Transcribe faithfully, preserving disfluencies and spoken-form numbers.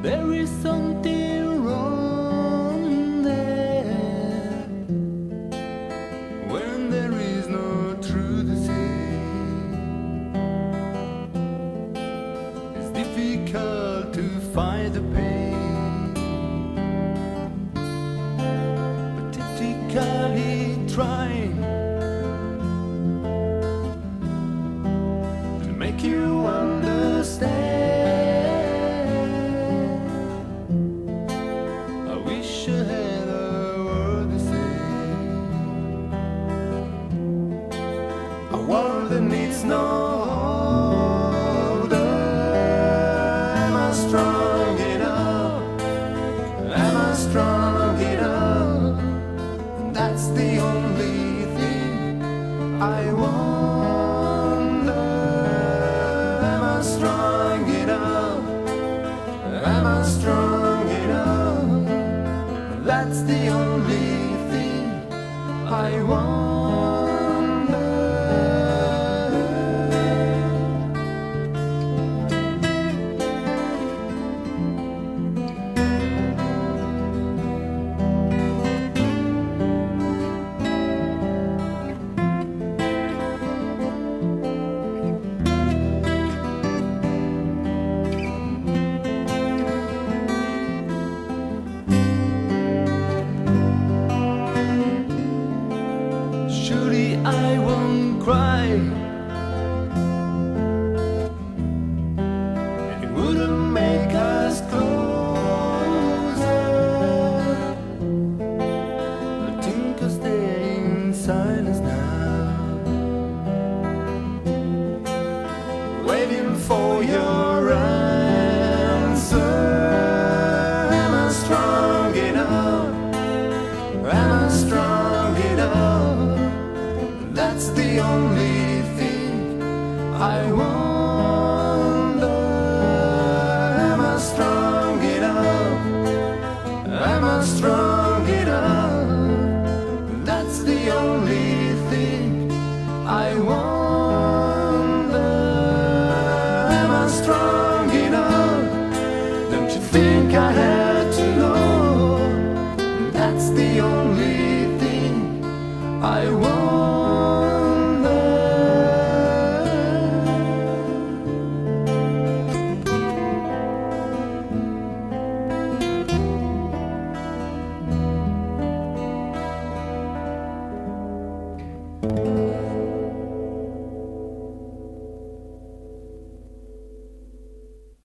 There is something wrong there when there is no truth to say. It's difficult to find the pain, but difficultly trying to make you understand. A world that needs no order. Am I strong enough? Am I strong enough? And that's the only thing I wonder. Am I strong enough? Am I strong enough? That's the only thing I wonder. Surely I won't cry. It wouldn't make us closer. I think I'll stay in silence now, waiting for your answer. Am I strong enough? Am I strong enough? That's the only thing I wonder. Am I strong enough? Am I strong enough? That's the only thing I wonder. Am I strong enough? Don't you think I had to know? That's the only thing I wonder. Thank you.